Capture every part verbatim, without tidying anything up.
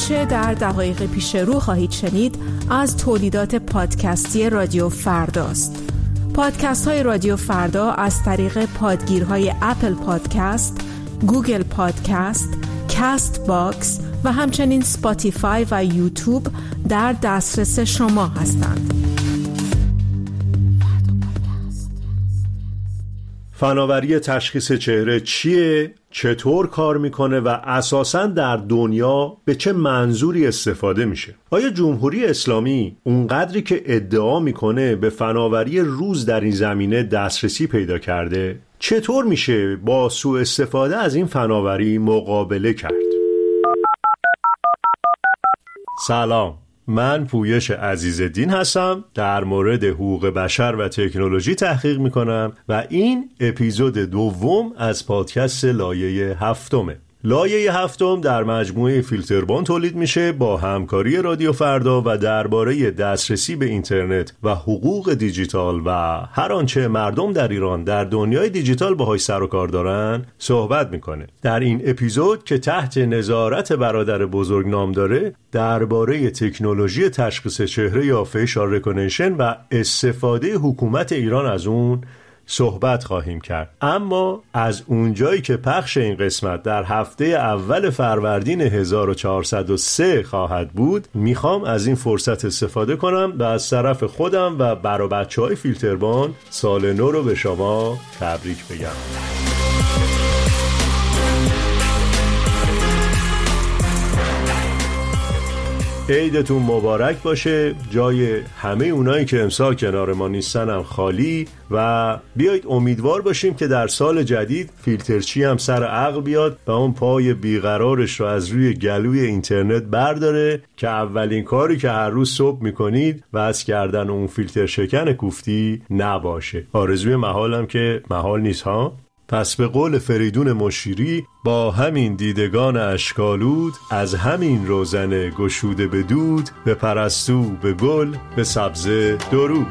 آنچه در دقایق پیش رو خواهید شنید از تولیدات پادکستی رادیو فرداست. پادکست های رادیو فردا از طریق پادگیرهای اپل پادکست، گوگل پادکست، کاست باکس و همچنین سپاتیفای و یوتیوب در دسترس شما هستند. فناوری تشخیص چهره چیه؟ چطور کار میکنه و اساساً در دنیا به چه منظوری استفاده میشه؟ آیا جمهوری اسلامی اونقدری که ادعا میکنه به فناوری روز در این زمینه دسترسی پیدا کرده؟ چطور میشه با سوء استفاده از این فناوری مقابله کرد؟ سلام، من پویش عزیزالدین هستم، در مورد حقوق بشر و تکنولوژی تحقیق میکنم و این اپیزود دوم از پادکست لایه هفتمه. لایه هفتم در مجموعه فیلتربان تولید میشه با همکاری رادیو فردا و درباره دسترسی به اینترنت و حقوق دیجیتال و هر آنچه مردم در ایران در دنیای دیجیتال باهاش سر و کار دارن صحبت میکنه. در این اپیزود که تحت نظارت برادر بزرگ نام داره، درباره تکنولوژی تشخیص چهره یا فیشال ریکگنیشن و استفاده حکومت ایران از اون صحبت خواهیم کرد. اما از اونجایی که پخش این قسمت در هفته اول فروردین هزار و چهارصد و سه خواهد بود، میخوام از این فرصت استفاده کنم و از طرف خودم و برا بچهای فیلتربان سال نو رو به شما تبریک بگم. عیدتون مبارک باشه. جای همه اونایی که امسال کنار ما نیستن هم خالی و بیایید امیدوار باشیم که در سال جدید فیلترچی هم سر عقل بیاد و اون پای بیقرارش رو از روی گلوی اینترنت برداره که اولین کاری که هر روز صبح میکنید وصل کردن اون فیلتر شکن کوفتی نباشه. آرزوی محالم که محال نیست ها. پس به قول فریدون مشیری، با همین دیدگان اشکالود، از همین روزن گشوده به دود، به پرستو به گل به سبزه درود.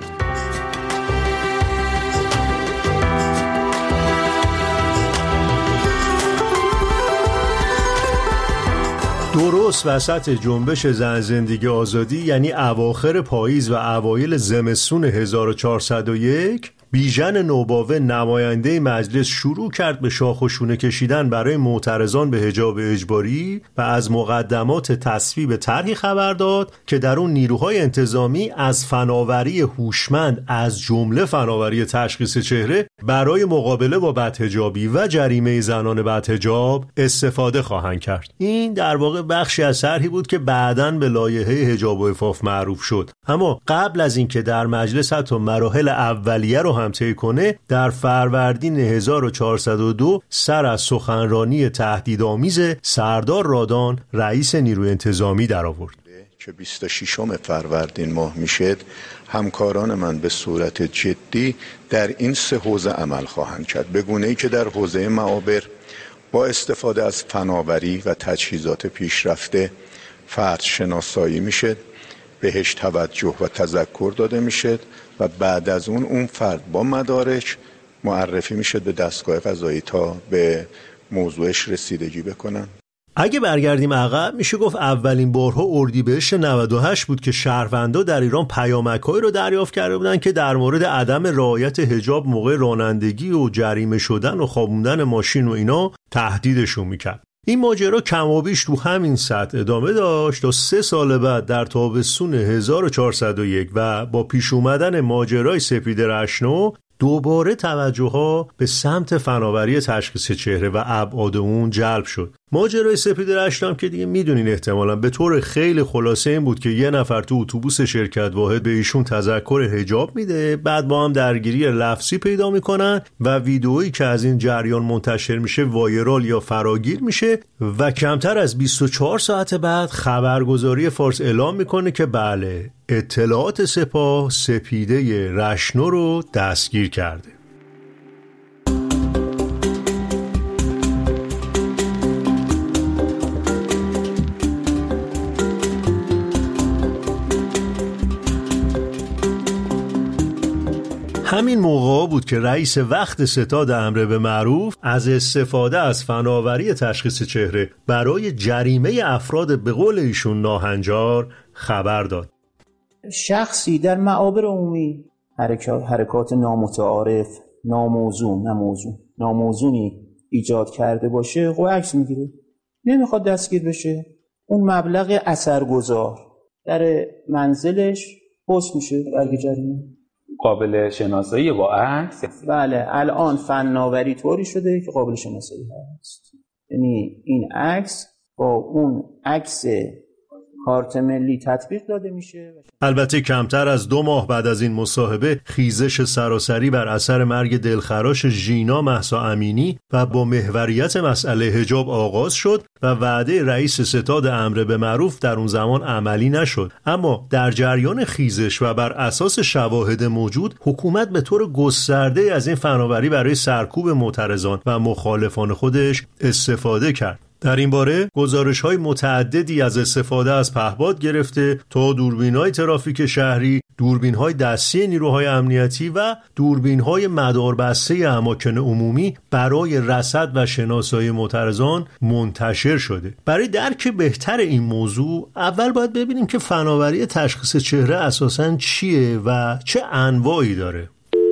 درست وسط جنبش زن زندگی آزادی، یعنی اواخر پاییز و اوایل زمستون هزار و چهارصد و یک، بیژن نوباوه نماینده مجلس شروع کرد به شاخ و شونه کشیدن برای معترضان به حجاب اجباری و از مقدمات تصویب طرحی خبر داد که در اون نیروهای انتظامی از فناوری هوشمند از جمله فناوری تشخیص چهره برای مقابله با بدحجابی و جریمه زنان بدحجاب استفاده خواهند کرد. این در واقع بخشی از طرحی بود که بعداً به لایحه حجاب و عفاف معروف شد. اما قبل از اینکه در مجلس حتی مراحل اولیه رو هم طی کنه، در فروردین هزار و چهارصد و دو سر از سخنرانی تهدیدآمیز سردار رادان رئیس نیروی انتظامی در آورد که بیست و ششم فروردین ماه میشه. همکاران من به صورت جدی در این سه حوزه عمل خواهند کرد، به گونه‌ای که در حوزه معابر با استفاده از فناوری و تجهیزات پیشرفته فرد شناسایی میشه، بهش توجه و تذکر داده میشه و بعد از اون اون فرد با مدارک معرفی میشه به دستگاه قضایی تا به موضوعش رسیدگی بکنن. اگه برگردیم عقب، میشه گفت اولین بارها اردیبهشت نود و هشت بود که شهروندا در ایران پیامک‌هایی رو دریافت کرده بودن که در مورد عدم رعایت حجاب موقع رانندگی و جریمه شدن و خوابوندن ماشین و اینا تهدیدشون میکرد. این ماجرا کم و بیش تو همین سطح ادامه داشت تا سه سال بعد در تابستون هزار و چهارصد و یک و با پیش اومدن ماجرای سپید رشنو دوباره توجه ها به سمت فناوری تشخیص چهره و ابعاد اون جلب شد. ماجرای سپید رشنو هم که دیگه میدونین احتمالاً به طور خیلی خلاصه این بود که یه نفر تو اتوبوس شرکت واحد به ایشون تذکر حجاب میده، بعد با هم درگیری لفظی پیدا میکنن و ویدئویی که از این جریان منتشر میشه وایرال یا فراگیر میشه و کمتر از بیست و چهار ساعت بعد خبرگزاری فارس اعلام میکنه که بله، اطلاعات سپاه سپیده رشنو رو دستگیر کرده. همین موقع بود که رئیس وقت ستاد امر به معروف از استفاده از فناوری تشخیص چهره برای جریمه افراد به قول ایشون ناهنجار خبر داد. شخصی در معابر عمومی حرکات حرکات نامتعارف، ناموزون، نه موزون، ناموزونی ایجاد کرده باشه، خب عکس میگیره. نمیخواد دستگیر بشه، اون مبلغ اثرگذار در منزلش پست میشه برگ جریمه. قابل شناسایی با عکس؟ بله، الان فناوری طوری شده که قابل شناسایی هست. یعنی این عکس با اون عکس کارت ملی تطبیق داده میشه. البته کمتر از دو ماه بعد از این مصاحبه خیزش سراسری بر اثر مرگ دلخراش ژینا مهسا امینی و با محوریت مسئله حجاب آغاز شد و وعده رئیس ستاد امر به معروف در اون زمان عملی نشد. اما در جریان خیزش و بر اساس شواهد موجود، حکومت به طور گسترده از این فناوری برای سرکوب معترضان و مخالفان خودش استفاده کرد. در این باره گزارش‌های متعددی از استفاده از پهپاد گرفته تا دوربین‌های ترافیک شهری، دوربین‌های دستی نیروهای امنیتی و دوربین‌های مداربسته اماکن عمومی برای رصد و شناسایی معترضان منتشر شده. برای درک بهتر این موضوع اول باید ببینیم که فناوری تشخیص چهره اساساً چیه و چه انواعی داره.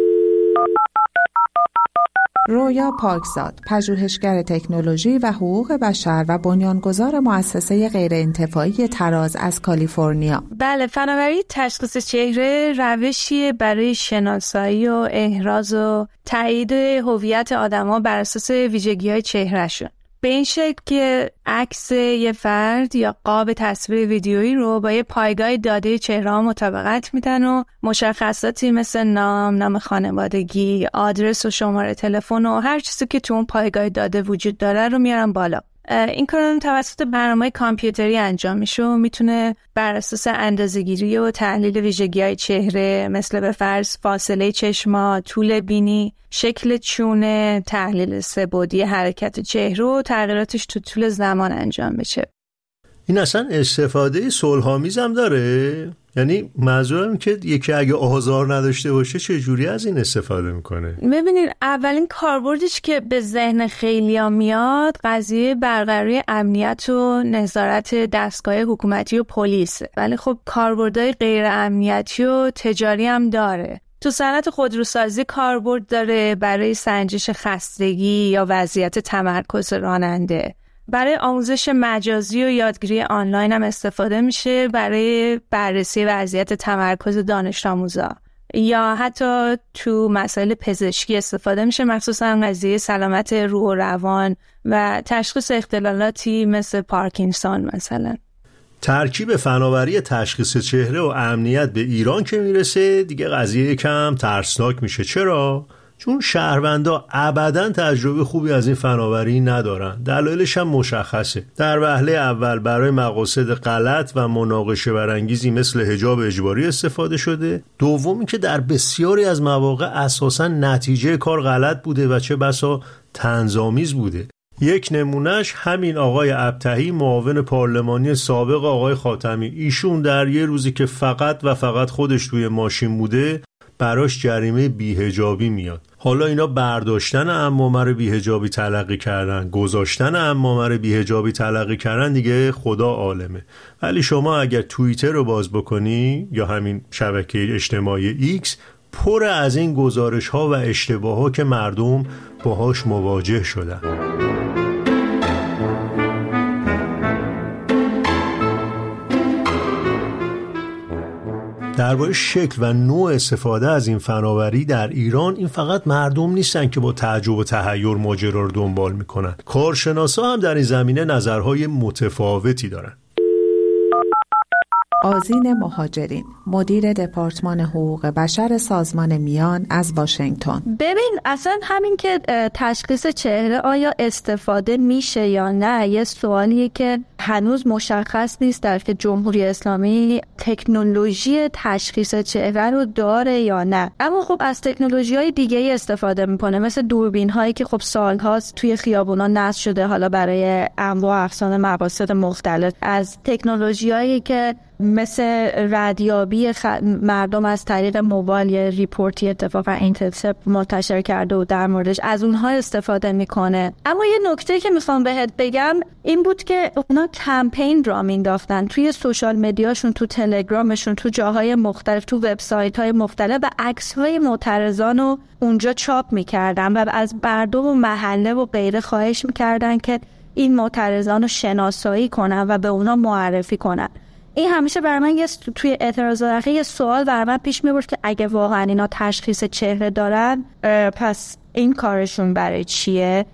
رویا پاکزاد، پژوهشگر تکنولوژی و حقوق بشر و بنیانگذار مؤسسه غیرانتفاعی تراز از کالیفرنیا. بله، فناوری تشخیص چهره روشی برای شناسایی و احراز و تایید هویت آدم‌ها بر اساس ویژگی‌های چهرهشون. به این شکل که عکس یه فرد یا قاب تصویر ویدیویی رو با یه پایگاه داده چهره مطابقت میدن و مشخصاتی مثل نام، نام خانوادگی، آدرس و شماره تلفن و هر چیزی که تو اون پایگاه داده وجود داره رو میارن بالا. این کار توسط برنامه‌های کامپیوتری انجام میشه و میتونه بر اساس اندازه‌گیری و تحلیل ویژگی‌های چهره مثل به فرض فاصله چشما، طول بینی، شکل چونه، تحلیل سه‌بعدی حرکت چهره و تغییراتش تو طول زمان انجام بشه. این اصلا استفاده صلح‌آمیز هم داره؟ یعنی منظورم که یکی اگه آزار نداشته باشه چه جوری از این استفاده میکنه؟ ببینید، اولین کاربردش که به ذهن خیلیا میاد قضیه برقراری امنیت و نظارت دستگاه حکومتی و پلیس، ولی خب کاربردهای غیر امنیتی و تجاری هم داره. تو صنعت خودروسازی کاربرد داره برای سنجش خستگی یا وضعیت تمرکز راننده. برای آموزش مجازی و یادگیری آنلاین هم استفاده میشه برای بررسی وضعیت تمرکز دانش آموزا، یا حتی تو مسائل پزشکی استفاده میشه، مخصوصا قضیه سلامت روح و روان و تشخیص اختلالاتی مثل پارکینسون مثلا. ترکیب فناوری تشخیص چهره و امنیت به ایران که میرسه دیگه قضیه کم ترسناک میشه. چرا؟ چون شهروندا ابداً تجربه خوبی از این فناوری ندارن. دلایلش هم مشخصه. در وهله اول برای مقاصد غلط و مناقشه برانگیزی مثل حجاب اجباری استفاده شده. دومی که در بسیاری از مواقع اساساً نتیجه کار غلط بوده و چه بسا طنزآمیز بوده. یک نمونهش همین آقای ابتهی، معاون پارلمانی سابق آقای خاتمی. ایشون در یه روزی که فقط و فقط خودش توی ماشین بوده براش جریمه بی‌حجابی میاد. حالا اینا برداشتن عمامه رو بی‌حجابی تلقی کردن، گذاشتن عمامه رو بی‌حجابی تلقی کردن، دیگه خدا عالمه. ولی شما اگر توییتر رو باز بکنی یا همین شبکه اجتماعی ایکس، پر از این گزارش ها و اشتباه ها که مردم باهاش مواجه شدن. درباره شکل و نوع استفاده از این فناوری در ایران، این فقط مردم نیستن که با تعجب و تحیر ماجرا رو دنبال میکنن. کارشناسا هم در این زمینه نظرهای متفاوتی دارن. آذین مهاجرین، مدیر دپارتمان حقوق بشر سازمان میان از واشنگتن. ببین، اصلا همین که تشخیص چهره آیا استفاده میشه یا نه یه سوالیه که هنوز مشخص نیست در که جمهوری اسلامی تکنولوژی تشخیص چهره رو داره یا نه. اما خب از تکنولوژی‌های دیگه‌ای استفاده میکنه، مثل دوربین هایی که خب سال‌هاست توی خیابونا نصب شده، حالا برای انواع و اقسام مقاصد مختلف. از تکنولوژی‌هایی که مثل ردیابی خ... مردم از طریق موبایل یه ریپورتی اتفاقا اینترسپت منتشر کرده و در موردش از اونها استفاده میکنه. اما یه نکته که میخوام بهت بگم این بود که اونا کمپین را مینداختن توی سوشال مدیاشون، تو تلگرامشون، تو جاهای مختلف، تو وبسایت های مختلف و عکس های معترضان رو اونجا چاپ میکردن و از مردم و محله و غیره خواهش میکردن که این معترضان رو شناسایی کنن و به اونا معرفی کنن. این همیشه برای من یه توی اعتراضات یه سوال برای من پیش میبرد که اگه واقعا اینا تشخیص چهره دارن پس این کارشون برای چیه؟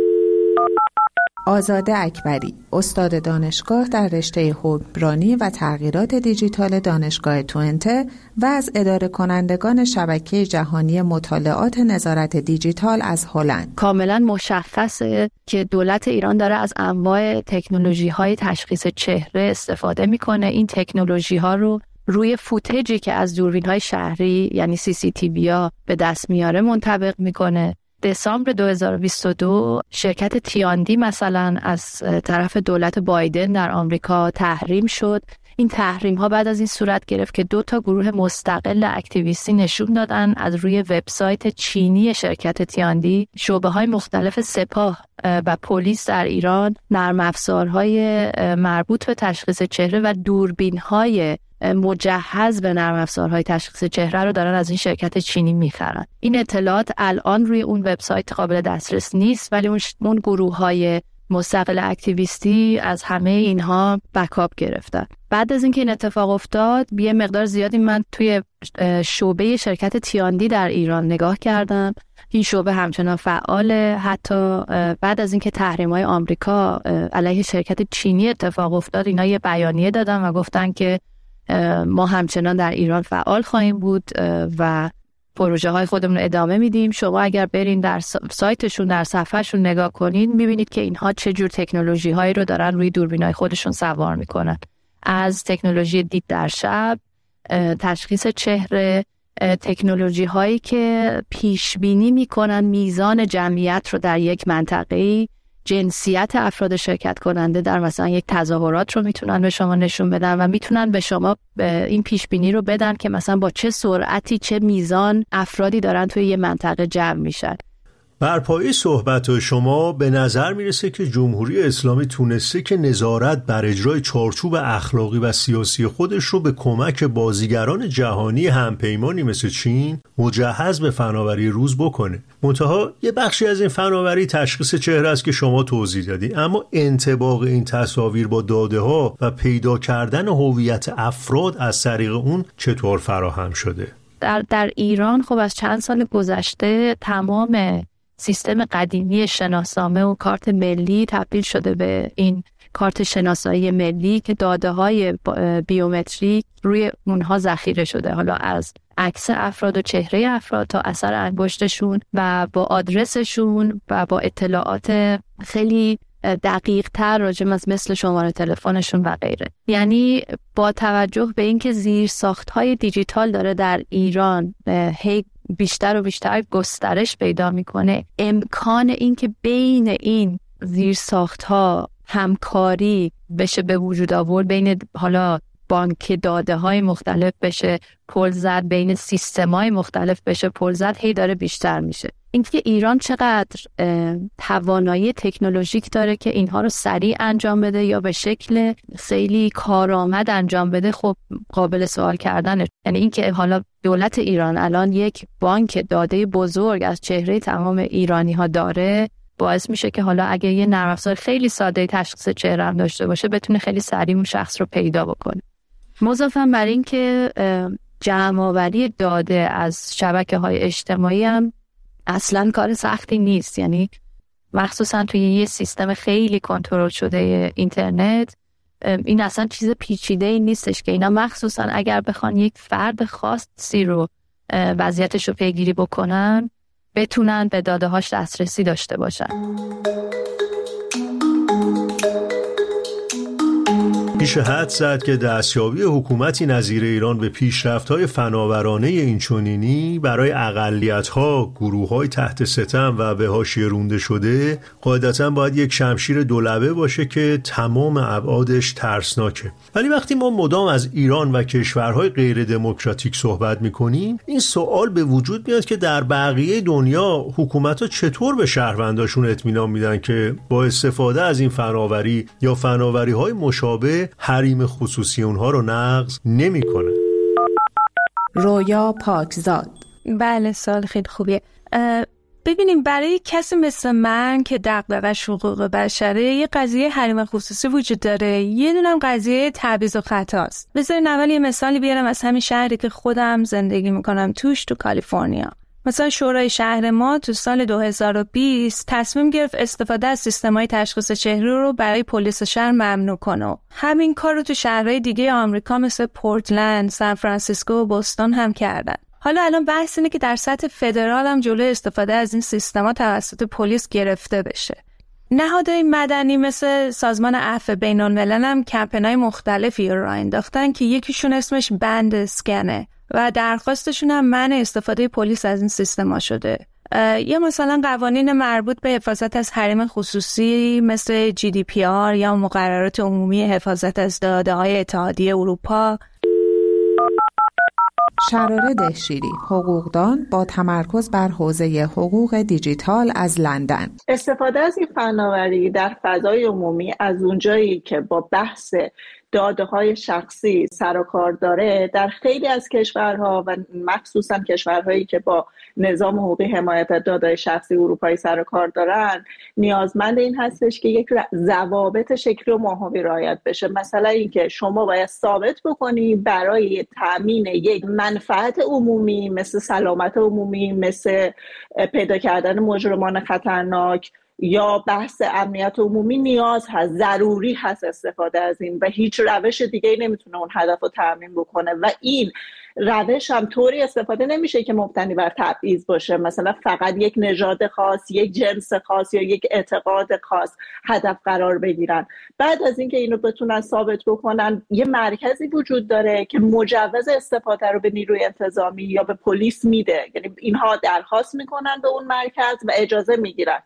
آزاده اکبری، استاد دانشگاه در رشته حکمرانی و تغییرات دیجیتال دانشگاه توئنته و از اداره کنندگان شبکه جهانی مطالعات نظارت دیجیتال از هلند. کاملا مشخصه که دولت ایران داره از انواع تکنولوژی‌های تشخیص چهره استفاده میکنه. این تکنولوژی‌ها رو روی فوتیجی که از دوربین‌های شهری یعنی سی سی تی وی ها به دست میاره منطبق میکنه. دسامبر دو هزار و بیست و دو شرکت تیاندی مثلا از طرف دولت بایدن در آمریکا تحریم شد. این تحریم ها بعد از این صورت گرفت که دو تا گروه مستقل اکتیویستی نشون دادن از روی وبسایت چینی شرکت تیاندی شعبه های مختلف سپاه و پلیس در ایران نرم افزارهای مربوط به تشخیص چهره و دوربین های مجهز به نرم افزارهای تشخیص چهره رو دارن از این شرکت چینی میخرن. این اطلاعات الان روی اون وبسایت قابل دسترس نیست، ولی اون گروه‌های مستقل اکتیویستی از همه اینها بکاپ گرفتن. بعد از اینکه این اتفاق افتاد یه مقدار زیادی من توی شعبه شرکت تیاندی در ایران نگاه کردم. این شعبه همچنان فعاله. حتی بعد از اینکه تحریم‌های آمریکا علیه شرکت چینی اتفاق افتاد اینا یه بیانیه دادن و گفتن که ما همچنان در ایران فعال خواهیم بود و پروژه های خودمون رو ادامه میدیم. شما اگر برین در سایتشون در صفحهشون نگاه کنین میبینید که اینها چه جور تکنولوژی هایی رو دارن روی دوربینای خودشون سوار میکنن، از تکنولوژی دید در شب، تشخیص چهره، تکنولوژی هایی که پیش بینی میکنن میزان جمعیت رو در یک منطقه‌ای، جنسیت افراد شرکت کننده در مثلا یک تظاهرات رو میتونن به شما نشون بدن و میتونن به شما این پیش بینی رو بدن که مثلا با چه سرعتی چه میزان افرادی دارن توی یه منطقه جمع میشن. بر پایه صحبت شما به نظر میرسه که جمهوری اسلامی تونسته که نظارت بر اجرای چارچوب اخلاقی و سیاسی خودش رو به کمک بازیگران جهانی همپیمانی مثل چین مجهز به فناوری روز بکنه. منتها یه بخشی از این فناوری تشخیص چهره است که شما توضیح دادی، اما انطباق این تصاویر با داده ها و پیدا کردن هویت افراد از طریق اون چطور فراهم شده؟ در در ایران خب از چند سال گذشته تمام سیستم قدیمی شناسنامه و کارت ملی تبدیل شده به این کارت شناسایی ملی که داده‌های بیومتریک روی اونها ذخیره شده، حالا از عکس افراد و چهره افراد تا اثر انگشتشون و با آدرسشون و با اطلاعات خیلی دقیق تر راجع از مثل شماره تلفنشون و غیره. یعنی با توجه به اینکه زیر ساخت‌های دیجیتال داره در ایران هی بیشتر و بیشتر گسترش پیدا میکنه، امکان این که بین این زیر ساخت‌ها همکاری بشه به وجود آورد، بین حالا بانک داده های مختلف بشه پل زد، بین سیستم های مختلف بشه پل زد، هی داره بیشتر میشه. اینکه ایران چقدر توانایی تکنولوژیک داره که اینها رو سریع انجام بده یا به شکل خیلی کارآمد انجام بده، خب قابل سوال کردنه. یعنی اینکه حالا دولت ایران الان یک بانک داده بزرگ از چهره تمام ایرانی ها داره، باعث میشه که حالا اگه یه نرم افزار خیلی ساده تشخیص چهره هم داشته باشه بتونه خیلی سریع اون شخص رو پیدا بکنه. مضافاً بر این که جمع آوری داده از شبکه‌های اجتماعی هم اصلاً کار سختی نیست. یعنی مخصوصاً توی یه سیستم خیلی کنترل شده اینترنت این اصلا چیز پیچیده‌ای نیستش که اینا مخصوصاً اگر بخوان یک فرد خاصی رو وضعیتش رو پیگیری بکنن بتونن به داده هاش دسترسی داشته باشن. میشه حد زد که دستیابی حکومتی نظیر ایران به پیشرفت‌های فناورانه اینچنینی برای اقلیت‌ها، گروه‌های تحت ستم و به حاشیه رونده شده قاعدتاً باید یک شمشیر دولبه باشه که تمام ابعادش ترسناکه. ولی وقتی ما مدام از ایران و کشورهای غیر دموکراتیک صحبت می‌کنیم، این سوال به وجود میاد که در بقیه دنیا حکومت‌ها چطور به شهرونداشون اطمینان میدن که با استفاده از این فناوری یا فناوری‌های مشابه حریم خصوصی اونها رو نقض نمی‌کنه. رویا پاکزاد. بله، سوال خیلی خوبیه. ببینیم برای کسی مثل من که دغدغه‌اش حقوق بشره، یه قضیه حریم خصوصی وجود داره، یه دونم قضیه تبعیض و خطاست. بذارین اول یه مثالی بیارم از همین شهری که خودم زندگی میکنم توش، تو کالیفرنیا. مثلا شورای شهر ما تو سال دو هزار و بیست تصمیم گرفت استفاده از سیستم‌های تشخیص چهره رو برای پلیس شهر ممنوع کنه. همین کار رو تو شهرهای دیگه آمریکا مثل پورتلند، سان فرانسیسکو و بوستون هم کردن. حالا الان بحث اینه که در سطح فدرال هم جلوی استفاده از این سیستم‌ها توسط پلیس گرفته بشه. نهادهای مدنی مثل سازمان عفو بین‌الملل هم کمپین‌های مختلفی رو راه انداختن که یکیشون اسمش بند اسکنه و درخواستشون هم منع استفاده پلیس از این سیستما شده. یا مثلا قوانین مربوط به حفاظت از حریم خصوصی مثل جی دی پی آر یا مقررات عمومی حفاظت از داده‌های اتحادیه اروپا. شراره دهشیری، حقوقدان با تمرکز بر حوزه حقوق دیجیتال از لندن. استفاده از این فناوری در فضای عمومی از اونجایی که با بحث داده‌های شخصی سر و کار داره، در خیلی از کشورها و مخصوصا کشورهایی که با نظام حقوقی حمایت از داده‌های شخصی اروپایی سر و کار دارن، نیازمند این هستش که یک ضوابط شکلی و ماهوی رعایت بشه. مثلا اینکه شما باید ثابت بکنی برای تامین یک منفعت عمومی مثل سلامت عمومی، مثل پیدا کردن مجرمان خطرناک یا بحث امنیت عمومی نیاز هست، ضروری هست استفاده از این و هیچ روش دیگه نمیتونه اون هدف رو تامین بکنه و این روش هم طوری استفاده نمیشه که مبتنی بر تبعیض باشه، مثلا فقط یک نژاد خاص، یک جنس خاص یا یک اعتقاد خاص هدف قرار بگیرن. بعد از اینکه اینو بتونن ثابت بکنن، یه مرکزی وجود داره که مجوز استفاده رو به نیروی انتظامی یا به پلیس میده، یعنی اینها درخواست میکنن به اون مرکز و اجازه میگیرن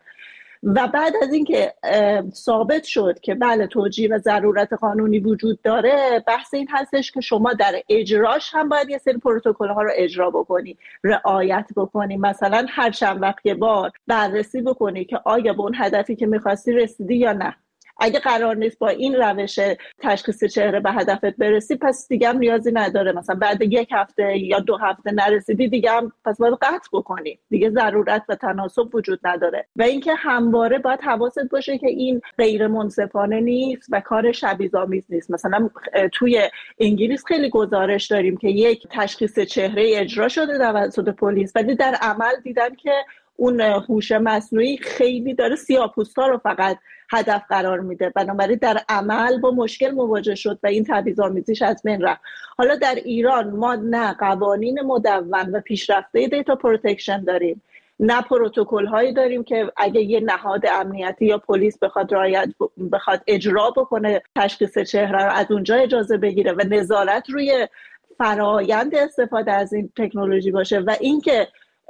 و بعد از اینکه ثابت شد که بله توجیه و ضرورت قانونی وجود داره، بحث این هستش که شما در اجراش هم باید یه سری پروتکل ها رو اجرا بکنی، رعایت بکنی. مثلا هر چند وقت یه بار بررسی بکنی که آیا به اون هدفی که می‌خواستی رسیدی یا نه. اگه قرار نیست با این روش تشخیص چهره به هدفت برسی، پس دیگه هم نیازی نداره. مثلا بعد یک هفته یا دو هفته نرسیدی، دیگه هم پس باید قطع بکنی، دیگه ضرورت و تناسب وجود نداره. و اینکه همواره باید حواست باشه که این غیر منصفانه نیست و کار شبیه‌آمیز نیست. مثلا توی انگلیس خیلی گزارش داریم که یک تشخیص چهره اجرا شده توسط پلیس، ولی در عمل دیدن که اون هوش مصنوعی خیلی داره سیاه‌پوستا رو فقط هدف قرار میده، بنابراین در عمل با مشکل مواجه شد و این تبعیض‌آمیزیش از بین رفت. حالا در ایران ما نه قوانین مدون و پیشرفته دیتا پروتکشن داریم، نه پروتکل هایی داریم که اگه یه نهاد امنیتی یا پلیس بخواد رعایت بخواد اجرا بکنه تشخیص چهره رو از اونجا اجازه بگیره و نظارت روی فرایند استفاده از این تکنولوژی باشه. و اینکه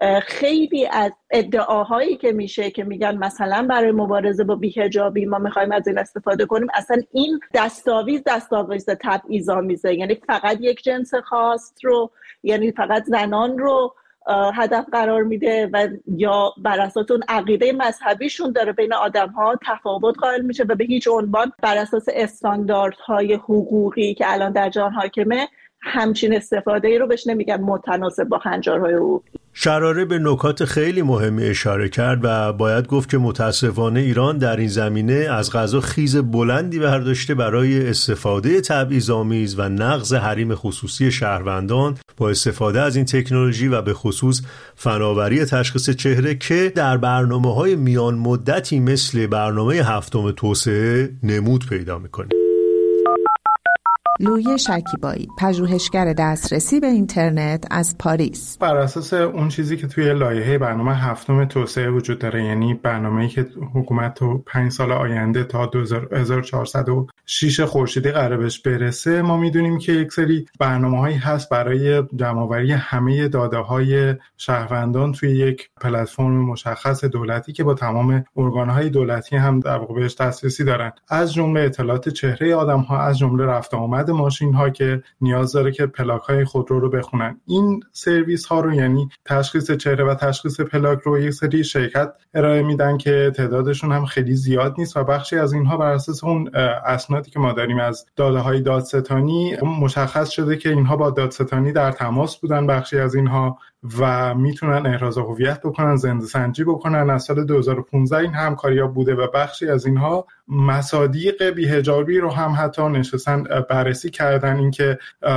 خیلی از ادعاهایی که میشه که میگن مثلا برای مبارزه با بی‌حجابی ما میخوایم از این استفاده کنیم، اصلا این دستاویز دستاویز تبعیض‌آمیزه، یعنی فقط یک جنس خاص رو، یعنی فقط زنان رو هدف قرار میده و یا بر اساس اون عقیده مذهبیشون داره بین آدم‌ها تفاوت قائل میشه و به هیچ عنوان بر اساس استانداردهای حقوقی که الان در جهان حاکمه همچین استفاده ای رو بهش نمیگن متناسب با هنجارهای حقوقی. شراره به نکات خیلی مهمی اشاره کرد و باید گفت که متاسفانه ایران در این زمینه از قضا خیز بلندی برداشته برای استفاده تبعیض‌آمیز و نقض حریم خصوصی شهروندان با استفاده از این تکنولوژی و به خصوص فناوری تشخیص چهره که در برنامه‌های میان مدتی مثل برنامه هفتم توسعه نمود پیدا می‌کنه. لویی شکیبایی، پژوهشگر دسترسی به اینترنت از پاریس. بر اساس اون چیزی که توی لایحه برنامه هفتم توسعه وجود داره، یعنی برنامه‌ای که حکومت تو پنج سال آینده تا دو هزار و چهارصد و شش خورشیدی قراره بهش برسه، ما میدونیم که یک سری برنامه‌هایی هست برای جمع‌آوری همه داده‌های شهروندان توی یک پلتفرم مشخص دولتی که با تمام ارگان‌های دولتی هم در واقع بهش دسترسی دارن، از جمله اطلاعات چهره آدم‌ها، از جمله رفت و آمد ماشین‌ها که نیاز داره که پلاک‌های خودرو رو بخونن. این سرویس‌ها رو، یعنی تشخیص چهره و تشخیص پلاک رو، یک سری شرکت ارائه میدن که تعدادشون هم خیلی زیاد نیست و بخشی از اینها بر اساس اون اسنادی که ما داریم از داده‌های دادستانی مشخص شده که اینها با دادستانی در تماس بودن، بخشی از اینها، و میتونن احراز هویت بکنن، زنده سنجی بکنن. از سال دو هزار و پانزده این همکاری‌ها بوده و بخشی از اینها مصادیق بی‌حجابی رو هم حتی نشستن بررسی کردن، اینکه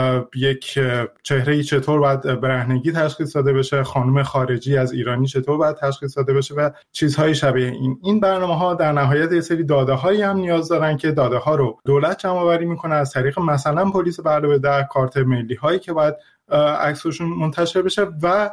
یک چهره‌ای چطور باید برهنگی تشخیص داده بشه، خانم خارجی از ایرانی چطور باید تشخیص داده بشه و چیزهای شبیه این. این برنامه‌ها در نهایت یه سری داده‌هایی هم نیاز دارن که داده‌ها رو دولت جمع‌آوری میکنه از طریق مثلا پلیس علاوه بر کارت ملی هایی که باید عکسشون منتشر بشه و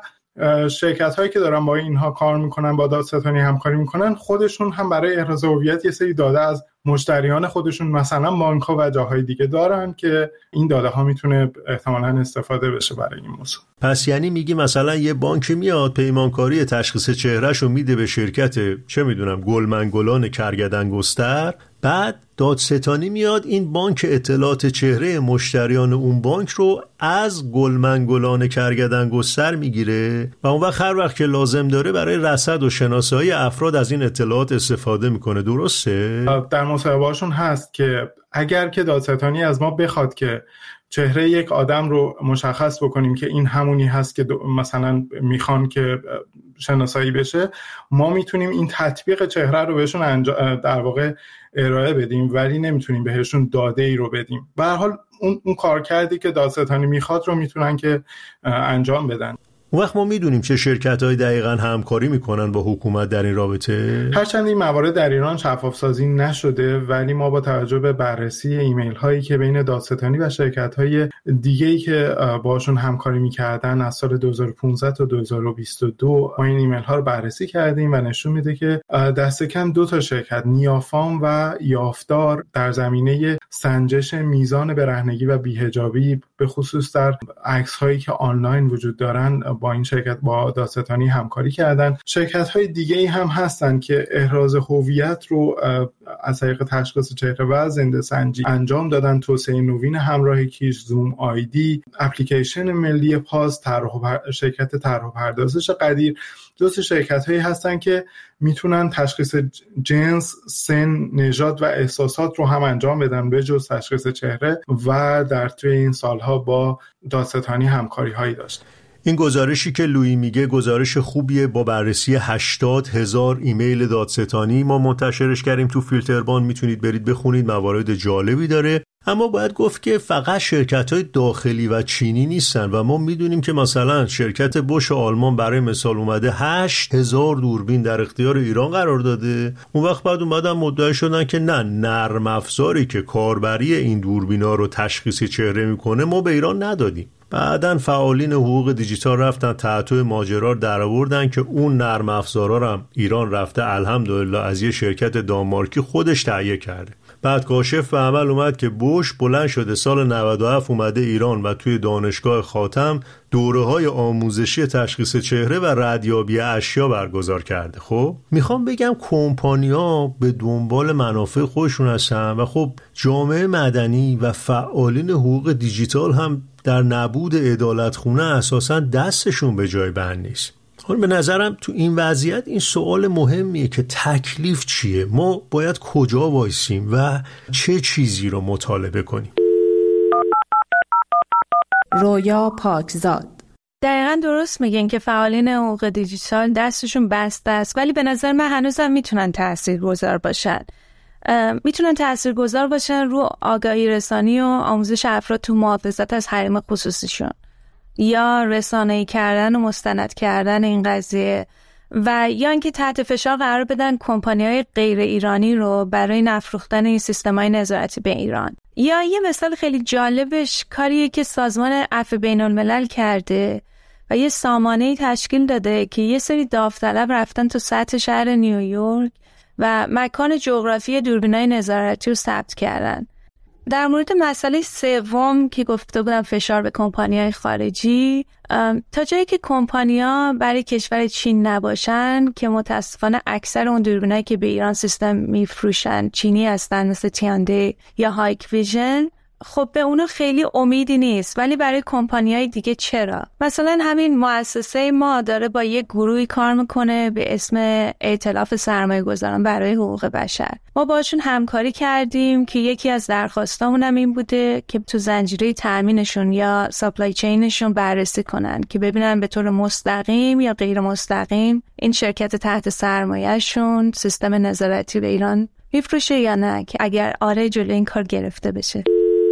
شرکت هایی که دارن با اینها کار میکنن، با دادستانی همکاری میکنن، خودشون هم برای احراز هویت یه سری داده از مشتریان خودشون مثلا بانک ها و جاهای دیگه دارن که این داده ها میتونه احتمالاً استفاده بشه برای این موضوع. پس یعنی میگی مثلا یه بانک میاد پیمانکاری تشخیص چهرهشو میده به شرکت چه میدونم گلمنگلان کرگدنگستر، بعد دادستانی میاد این بانک اطلاعات چهره مشتریان اون بانک رو از گلمنگلان کرگدنگستر میگیره و اون وقت هر وقت که لازم داره برای رصد و شناسایی افراد از این اطلاعات استفاده میکنه. درسته؟ در مصاحبه‌هاشون هست که اگر که دادستانی از ما بخواد که چهره یک آدم رو مشخص بکنیم که این همونی هست که مثلا میخوان که شناسایی بشه، ما میتونیم این تطبیق چهره رو بهشون انجا... در واقع ارائه بدیم، ولی نمیتونیم بهشون داده ای رو بدیم. به هر حال اون, اون کار کردی که دادستانی میخواد رو میتونن که انجام بدن. اون وقت ما میدونیم چه شرکت‌های دقیقاً همکاری میکنن با حکومت در این رابطه؟ هرچند این موارد در ایران شفاف سازی نشده، ولی ما با توجه به بررسی ایمیل هایی که بین دادستانی و شرکت‌های دیگه‌ای که باشون همکاری میکردن از سال دو هزار و پانزده تا دو هزار و بیست و دو ما این ایمیل ها رو بررسی کردیم و نشون میده که دست کم دو تا شرکت، نیافام و یافدار، در زمینه سنجش میزان برهنگی و بی‌حجابی به خصوص در عکس هایی که آنلاین وجود دارن با این شرکت با دادستانی همکاری کردن. شرکت‌های دیگه‌ای هم هستن که احراز هویت رو از طریق تشخیص چهره و زنده سنجی انجام دادن. توسعه نوین همراه کیش، زوم آیدی، اپلیکیشن ملی پاس، طرح شرکت طرح و پردازش قدیر، دو تا شرکت‌هایی هستن که میتونن تشخیص جنس، سن، نژاد و احساسات رو هم انجام بدن به جز تشخیص چهره و در طی این سالها با دادستانی همکاری‌هایی داشتن. این گزارشی که لویی میگه گزارش خوبیه، با بررسی هشتاد هزار ایمیل دادستانی ما منتشرش کردیم تو فیلتربان، میتونید برید بخونید، موارد جالبی داره. اما باید گفت که فقط شرکت‌های داخلی و چینی نیستن و ما میدونیم که مثلا شرکت بوش آلمان برای مثال اومده هشت هزار دوربین در اختیار ایران قرار داده. اون وقت بعد اومدن مدعی شدن که نه، نرم افزاری که کاربری این دوربینا رو تشخیص چهره میکنه ما به ایران ندادیم. بعدن فعالین حقوق دیجیتال رفتن تحتوی ماجرا در آوردن که اون نرم افزارا هم ایران رفته الحمدلله از یه شرکت دانمارکی خودش تهیه کرده. بعد کاشف به عمل اومد که بوش بلند شده سال نود و هفت اومده ایران و توی دانشگاه خاتم دوره‌های آموزشی تشخیص چهره و ردیابی اشیا برگزار کرده. خب میخوام بگم کمپانی‌ها به دنبال منافع خودشون هستن و خب جامعه مدنی و فعالین حقوق دیجیتال هم در نبود عدالتخونه اساساً دستشون به جای بند نیست. به نظرم تو این وضعیت این سوال مهمیه که تکلیف چیه؟ ما باید کجا وایسیم و چه چیزی رو مطالبه کنیم؟ رویا پاکزاد: دقیقاً درست میگن که فعالین حقوق دیجیتال دستشون بسته است، ولی به نظر من هنوزم میتونن تاثیرگذار باشن. میتونن تاثیرگذار باشن رو آگاهی رسانی و آموزش افراد تو محافظت از حریم خصوصیشون، یا رسانه‌ای کردن و مستند کردن این قضیه، و یا اینکه تحت فشار قرار بدن کمپانی‌های غیر ایرانی رو برای نفروختن این سیستم‌های نظارتی به ایران، یا یه مثال خیلی جالبش کاریه که سازمان عفو بین الملل کرده و یه سامانه‌ای تشکیل داده که یه سری داوطلب رفتن تو سطح شهر نیویورک و مکان جغرافی دوربینای نظارتی رو ثبت کردن. در مورد مسئله سوم که گفته بودم فشار به کمپانی‌های خارجی، تا جایی که کمپانی‌ها برای کشور چین نباشن که متاسفانه اکثر اون دوربینایی که به ایران سیستم میفروشن چینی هستن مثل تیانده یا هایک ویژن، خب به اونو خیلی امیدی نیست. ولی برای کمپانی‌های دیگه چرا؟ مثلا همین مؤسسه ما داره با یک گروهی کار میکنه به اسم ائتلاف سرمایه‌گذاران برای حقوق بشر. ما باشون همکاری کردیم که یکی از درخواستامون هم این بوده که تو زنجیره تامینشون یا سپلای چینشون بررسی کنن که ببینن به طور مستقیم یا غیر مستقیم این شرکت تحت سرمایه‌شون سیستم نظارتی به ایران میفروشه یا نه، که اگر آره جلوی این کار گرفته بشه.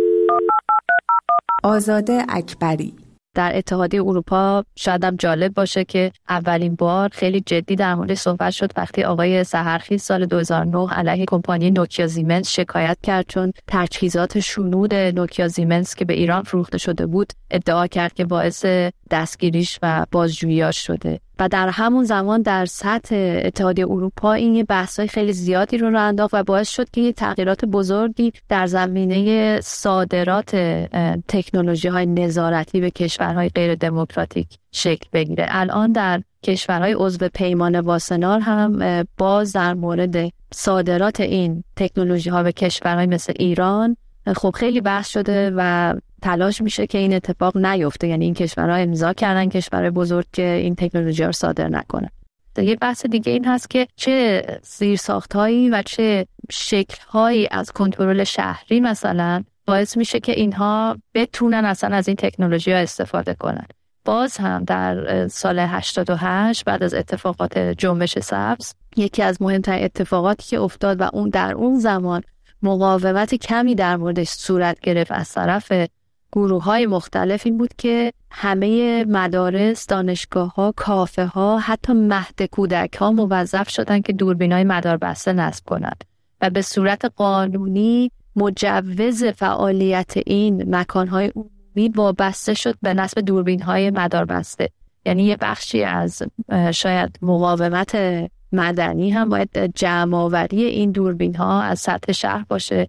آزاده اکبری. در اتحادیه اروپا شاید هم جالب باشه که اولین بار خیلی جدی در مورد صحبت شد وقتی آقای سحرخیز سال دو هزار و نه علیه کمپانی نوکیا زیمنس شکایت کرد، چون تجهیزات شنود نوکیا زیمنس که به ایران فروخته شده بود ادعا کرد که باعث دستگیریش و بازجوییاش شده. و در همون زمان در سطح اتحادیه اروپا این یه بحث‌های خیلی زیادی رو راه انداخت و باعث شد که یه تغییرات بزرگی در زمینه صادرات تکنولوژی‌های نظارتی به کشورهای غیر دموکراتیک شکل بگیره. الان در کشورهای عضو پیمان واسنار هم باز در مورد صادرات این تکنولوژی‌ها به کشورهای مثل ایران خب خیلی بحث شده و تلاش میشه که این اتفاق نیفته. یعنی این کشورها امضا کردن کشورهای بزرگ که این تکنولوژی رو صادر نکنن. یه بحث دیگه این هست که چه زیرساخت‌هایی و چه شکل‌هایی از کنترل شهری مثلا باعث میشه که اینها بتونن اصلا از این تکنولوژی ها استفاده کنن. باز هم در سال هشتاد و هشت بعد از اتفاقات جنبش سبز یکی از مهمترین اتفاقاتی که افتاد و اون در اون زمان مقاومت کمی در موردش صورت گرفت از طرف گروه‌های مختلف این بود که همه مدارس، دانشگاه‌ها، کافه‌ها، حتی مهد کودک‌ها موظف شدن که دوربین‌های مداربسته نصب کنند و به صورت قانونی مجوز فعالیت این مکان‌های عمومی وابسته شد به نصب دوربین‌های مداربسته. یعنی یه بخشی از شاید مقاومت مدنی هم باید جمع‌آوری این دوربین‌ها از سطح شهر باشه.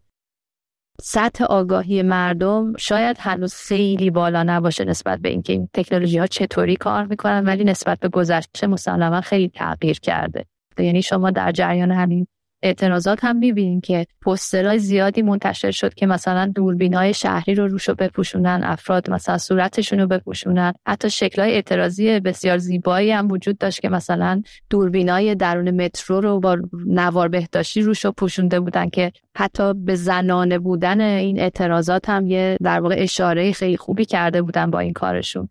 سطح آگاهی مردم شاید هنوز خیلی بالا نباشه نسبت به اینکه این تکنولوژی‌ها چطوری کار می‌کنن، ولی نسبت به گذشته مسلماً خیلی تغییر کرده. یعنی شما در جریان همین اعتراضات هم می‌بینید که پوسترهای زیادی منتشر شد که مثلا دوربین‌های شهری رو روشو بپوشونن، افراد مثلا صورتشون رو بپوشونن. حتی شکل‌های اعتراضی بسیار زیبایی هم وجود داشت که مثلا دوربین‌های درون مترو رو با نوار بهداشتی روشو پوشونده بودن که حتی به زنانه بودن این اعتراضات هم یه در واقع اشاره خیلی خوبی کرده بودن با این کارشون.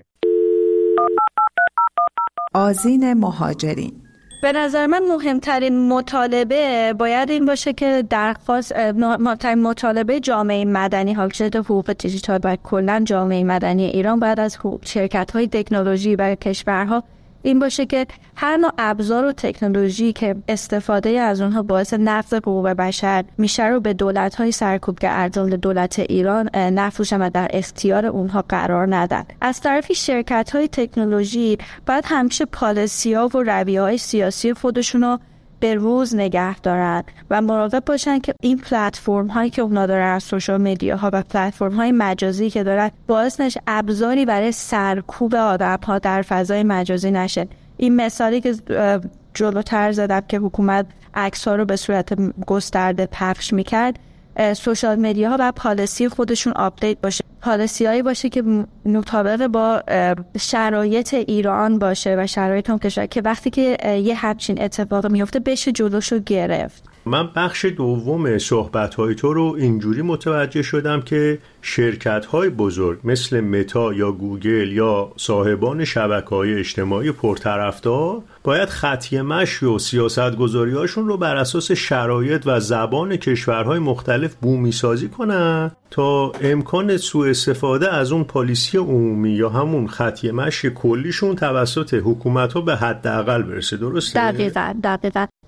آذین مهاجرین. به نظر من مهمترین مطالبه باید این باشه که درخواست مهمترین مطالبه جامعه مدنی، حاکمیت حقوق دیجیتال و کلا جامعه مدنی ایران بعد از شرکت‌های تکنولوژی برای کشورها این باشه که هر نوع ابزار و تکنولوژی که استفاده از اونها باعث نقض حقوق بشر میشه رو به دولت‌های سرکوبگر ارزان دولت ایران نفروشن و در اختیار اونها قرار ندن. از طرفی شرکت‌های تکنولوژی باید همیشه پالیسی‌ها و رویه‌های سیاسی خودشونو به روز نگه دارن و مراقب باشن که این پلتفرم هایی که اونا دارن از سوشال میدیا ها و پلتفرم های مجازی که دارن باعث نشه ابزاری برای سرکوب آدم ها در فضای مجازی نشه. این مثالی که جلوتر زدم که حکومت عکس ها رو به صورت گسترده پخش میکرد، سوشال میدیا ها و پالیسی خودشون آپدیت باشه، پالیسی هایی باشه که مطابق با شرایط ایران باشه و شرایط اون کشور که وقتی که یه همچین اتفاق میفته بشه جلوشو گرفت. من بخش دوم صحبت‌های تو رو اینجوری متوجه شدم که شرکت‌های بزرگ مثل متا یا گوگل یا صاحبان شبکه‌های اجتماعی پرطرفدار باید خطی مشی و سیاست‌گذاری‌هاشون رو بر اساس شرایط و زبان کشورهای مختلف بومی‌سازی کنن تا امکان سوء استفاده از اون پالیسی عمومی یا همون خطی مشی کلیشون توسط حکومت‌ها به حداقل برسه. درسته؟ دقیقاً دقیقاً.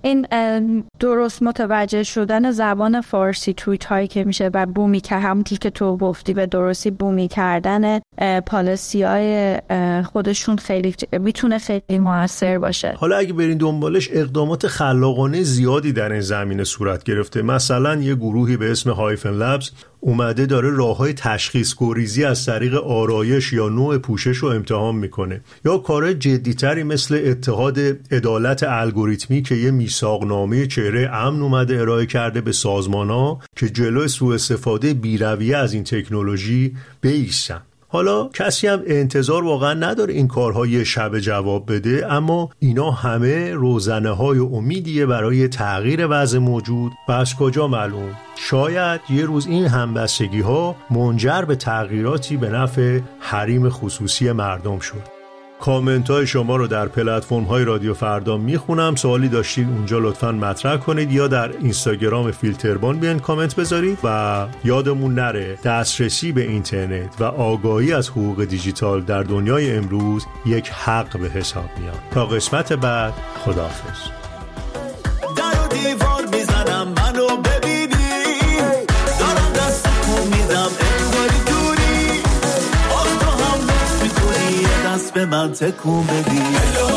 این درست متوجه شدن زبان فارسی توییت هایی که میشه و بومی که همونطور که تو گفتی به درستی بومی کردن پالیسی های خودشون خیلی میتونه خیلی موثر باشه. حالا اگه برین دنبالش اقدامات خلاقانه زیادی در این زمینه صورت گرفته. مثلا یه گروهی به اسم هایفن لبز اومده داره راههای تشخیص گریزی از طریق آرایش یا نوع پوشش رو امتحان میکنه، یا کارهای جدیتری مثل اتحاد عدالت الگوریتمی که یه میثاقنامه چهره امن اومده ارائه کرده به سازمان‌ها که جلوی سوء استفاده بی‌رویه از این تکنولوژی بایستن. حالا کسی هم انتظار واقعا نداره این کارها یه شب جواب بده، اما اینا همه روزنه‌های امیدیه برای تغییر وضع موجود و از کجا معلوم شاید یه روز این همبستگی‌ها منجر به تغییراتی به نفع حریم خصوصی مردم شد. کامنت های شما رو در پلتفرم های رادیو فردا میخونم. سوالی داشتید اونجا لطفاً مطرح کنید یا در اینستاگرام فیلتربان بیان کامنت بذارید. و یادمون نره دسترسی به اینترنت و آگاهی از حقوق دیجیتال در دنیای امروز یک حق به حساب میاد. تا قسمت بعد، خداحافظ. در و دیوار میزنم منو ببینی، دارم دست کن میدم انگاری دوری، آخ تو هم لطف میکنی دست به من تکون بدی. هلو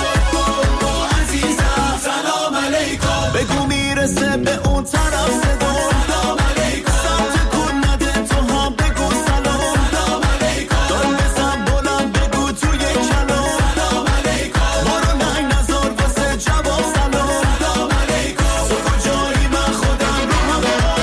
عزیزم سلام علیکم، بگو میرسه به اون طرف صدا سلام علیکم، سمت کن نده تو هم بگو سلام سلام علیکم، دار بزن بلند بگو توی کلام سلام علیکم، ما رو ننگ نزار واسه جواب سلام سلام علیکم، تو کجایی من خودم رو هوا.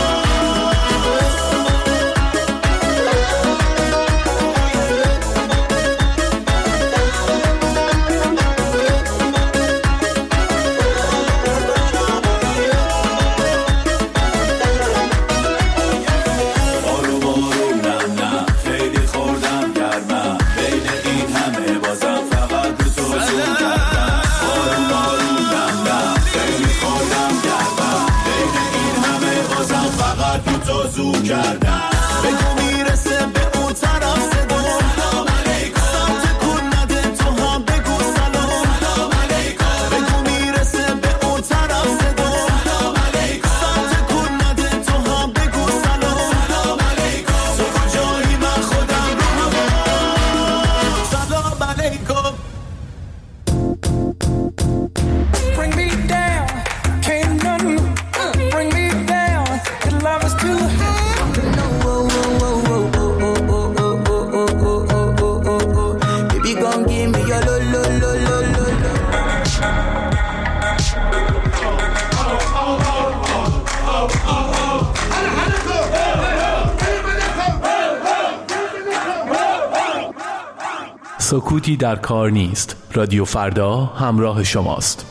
بگو میرسه به اون طرف صدا سلام علیکم، سمت کن نده تو هم بگو سلام سلام علیکم، بگو میرسه به اون طرف صدا سلام علیکم، سمت کن نده تو هم بگو سلام سلام علیکم، تو کجایی من خودم رو هوا. سلام علیکم. Bring me down, can't nothing bring me down, the love is too high. سکوتی در کار نیست. رادیو فردا همراه شماست.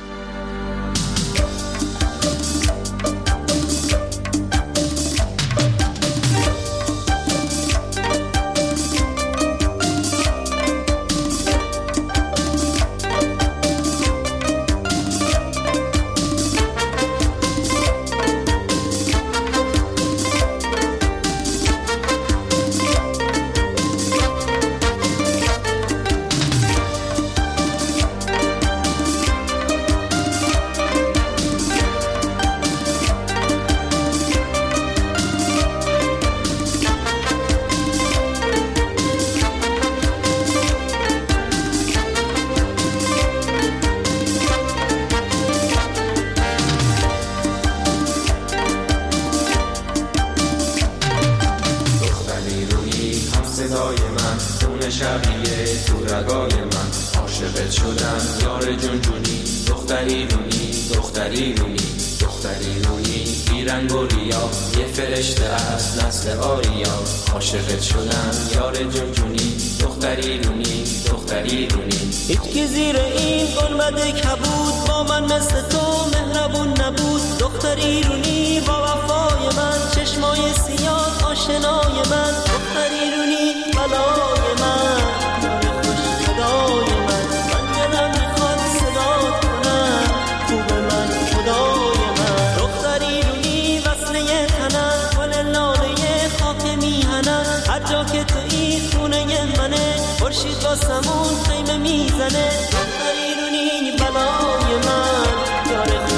شبیه تو رگای من عاشقت شدم یار جونجونی دختری رونی دختری رونی دختری رونی بیرنگ و ریا یه فرشته از نسل آریا عاشقت شدم یار جونجونی دختری رونی دختری رونی هیچ که زیر این گنبد کبود با من مثل تو مهربون نبود دختری رونی با وفای من چشمای سیاه آشنای من دختری رونی بلای من خوش صدای من من دلم میخواد صدات کنم خوب من خدای من دختری رونی وصله تنم گل لاله خاک میهنم هر جا که تویی خونه منه خورشید واسمون خیمه میزنه دختری رونی بلای من یار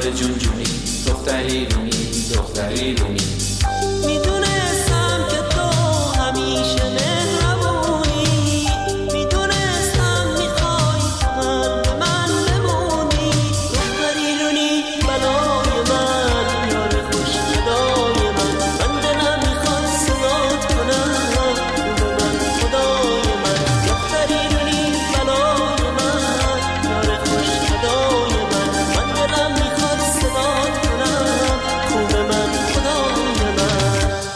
جون جونی دختری رونی دختری رونی. میدونستم که تو همیشه مهربونی، میدونستم میخوای من به من بمونی. دختری رونی بلای من، یار خوش صدای من، من دلم میخواد صدات کنم به من خدای من. دختری رونی بلای من، یار خوش صدای من، من دلم میخواد صدات کنم خوب من خدای من.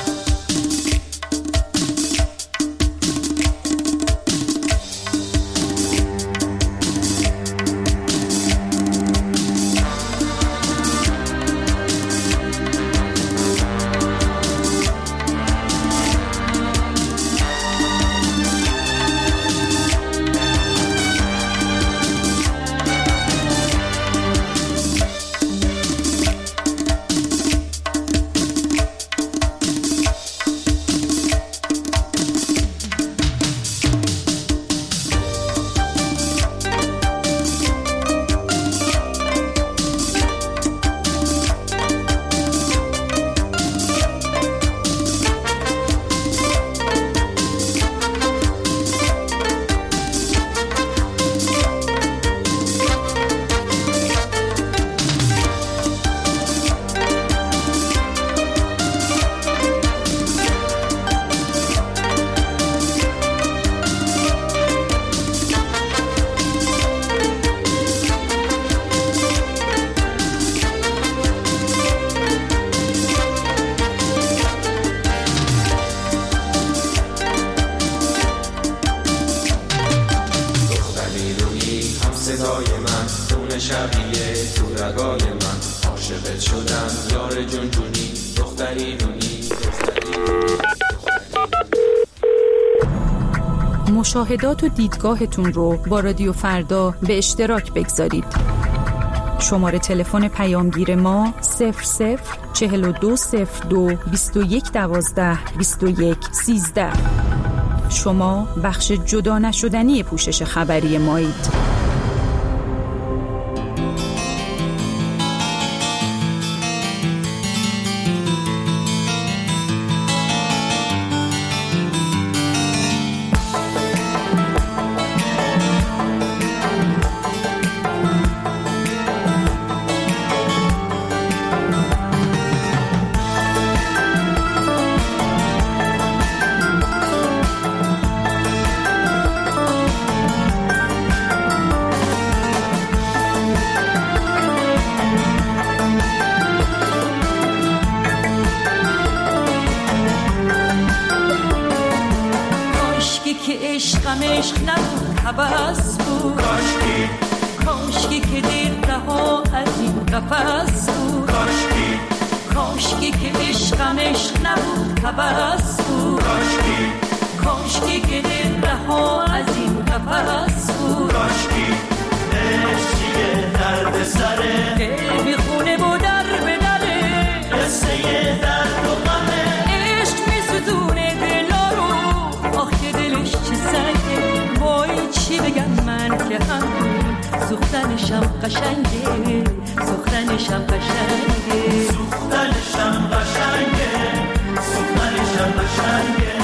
صدای من خون شبیه تو رگای من، عاشقت شدم یار جون جونی دختری رونی دختری رونی. مشاهدات و دیدگاهتون رو با رادیو فردا به اشتراک بگذارید. شماره تلفن پیامگیر ما صفر صفر چهل و دو صفر دو بیست و یک دوازده بیست و یک سیزده. شما بخش جدا نشدنی پوشش خبری مایید. عشقم عشق نبود هوس بود، کاشکی کاشکی که دیر رها از این قفس بود، کاشکی کاشکی که عشقم عشق نبود هوس بود، کاشکی کاشکی که دیر رها از این قفس بود، کاشکی عشق چیه درد سره دل بی خونه و در به دره، قصه درد و غمه عشق می ستونه دلا رو، آخ که دلش چی سنگه، وای چی بگم من که همون سوختنشم قشنگه، سوختنشم قشنگه، سوختنشم قشنگه، سوختنشم قشنگه.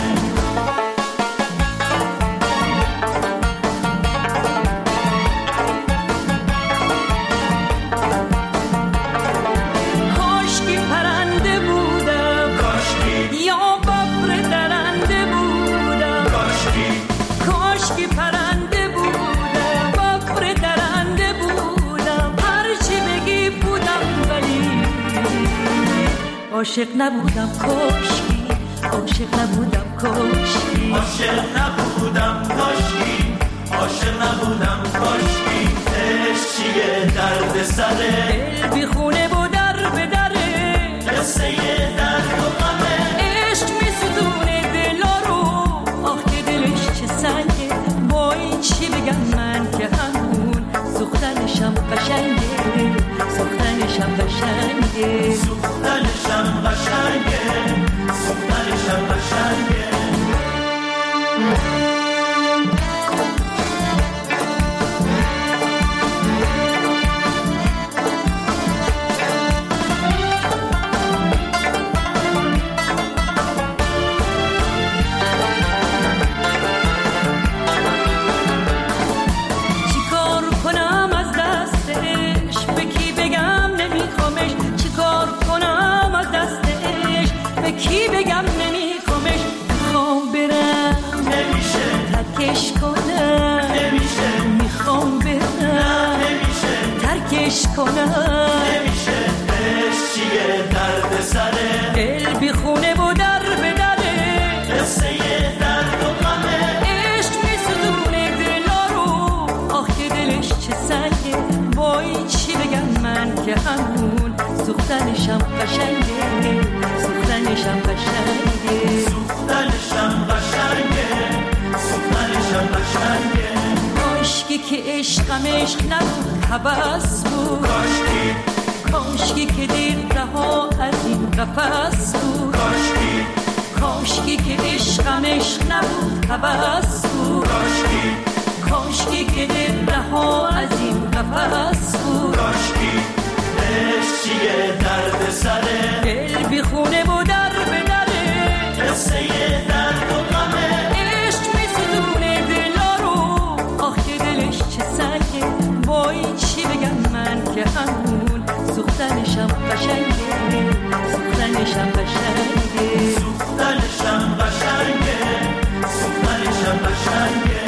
عاشق نبودم کاشکی، عاشق نبودم کاشکی، عاشق نبودم کاشکی، عاشق نبودم کاشکی. عشق چیه درد سره دل بی خونه و در به دره، قصه درد و غمه عشق می ستونه دلا رو، آخ که دلش چه سنگه، وای چی بگم من که همون سوختنشم قشنگه، سوختنشم قشنگه، سوختنشم قشنگه، سوختنشم قشنگه. فراموشش کنم. نمیشه عشق چیه درد سره، دل بی خونه و در به دره، قصه درد و غمه. عشق میسوزونه دلا رو، آخ که دلش چه سنگه. وای چی بگم من که همون سوختنشم قشنگه، سوختنشم قشنگه، سوختنشم قشنگه، سوختنشم قشنگه. کاشکی که عشقم عشق نبود هوس بود، کاشکی کاشکی که دیر رها از این قفس بود، کاشکی کاشکی که عشقم عشق نبود هوس بود، کاشکی کاشکی که دیر رها از این قفس بود، کاشکی عشق چیه درد سره، دل بی خونه و در به دره، قصه درد و غمه. عشق میسوزونه دلا رو، آخ که دلش چه سنگه. وای چی بگم من که همون سوختنشم قشنگه، سوختنشم قشنگه، سوختنشم قشنگه، سوختنشم قشنگه.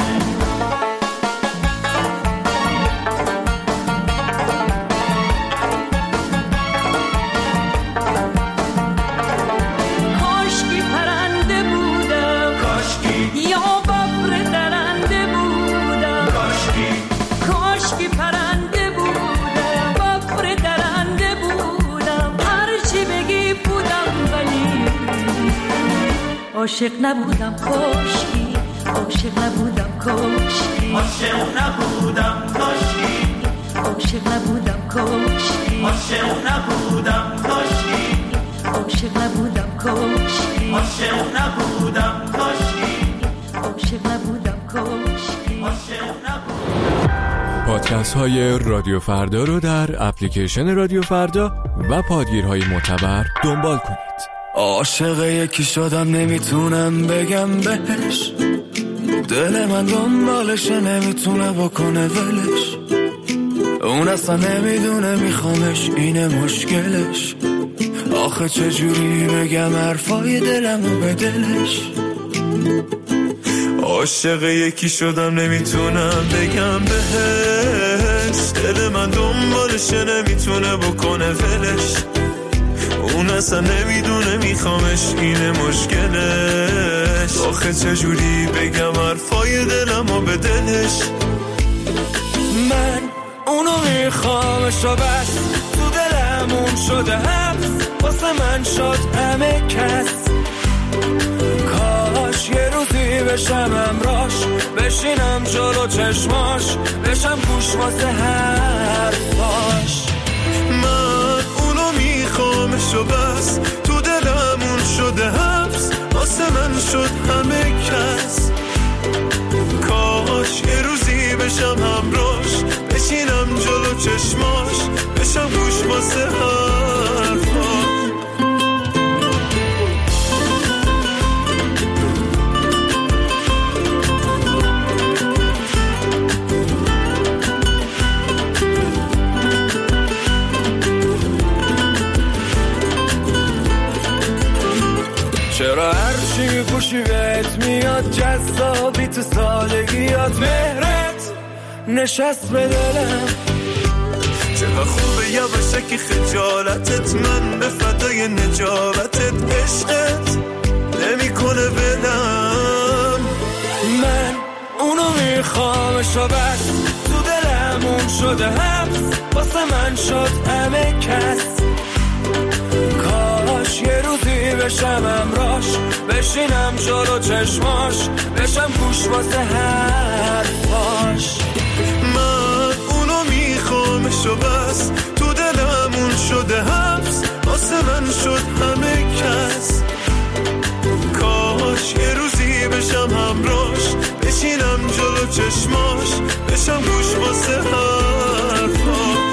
کاشکی پرنده بودم، کاشکی یا ببر درنده بودم، کاشکی کاشکی پرنده بودم، ببر درنده بودم. هرچی بگی بودم ولی عاشق نبودم. کاشکی عاشق نبودم. کاشکی عاشق نبودم. کاشکی عاشق نبودم. کاشکی عاشق نبودم. کاشکی عاشق نبودم. کاشکی عاشق نبودم. کاشکی عاشق نبودم. کاشکی عاشق نبودم. پادکست های رادیو فردا رو در اپلیکیشن رادیو فردا و پادگیرهای معتبر دنبال کنید. عاشق یکی شدم نمیتونم بگم بهش، دل من دنبالشه نمیتونه بکنه ولش، اون اصلا نمیدونه میخوامش اینه مشکلش. آخه چجوری بگم حرفای دلمو به دلش. عاشق یکی شدم نمیتونم بگم بهش، دل من دنبالشه نمیتونه بکنه ولش، اون اصلا نمیدونه میخوامش اینه مشکلش. آخه چجوری بگم حرفای دلمو به دلش. من اونو میخوامش و بس، تو دلمون شده حبس، واسه من شد همه کس. کاش یه روزی بشم همراش، بشینم جلو چشماش، بشم گوش واسه حرفاش. من اونو میخوامش و بس، تو دلمون شده حبس، واسه من شد همه کس. کاش یه روزی بشم همراش، بشینم جلو چشماش، بشم گوش واسه حرفاش. چرا هرچی پوشی بهت میاد جذابی، تو سالگیات مهرت نشست به دلم. چقدر خوبه یواشکی خجالتت، من به فدای نجابتت، عشقت نمی کنه بلم. من اونو میخوامش و بس، تو دلمون شده حبس، واسه من شد همه کس. کاش یه روزی بشم همراش، بشینم جلو چشماش، بشم گوش واسه حرفاش. من اونو میخوامش و بس، تو دلمون شده حبس، واسه من شد همه کس. کاش یه روزی بشم همراش، بشینم جلو چشماش، بشم گوش واسه حرفاش.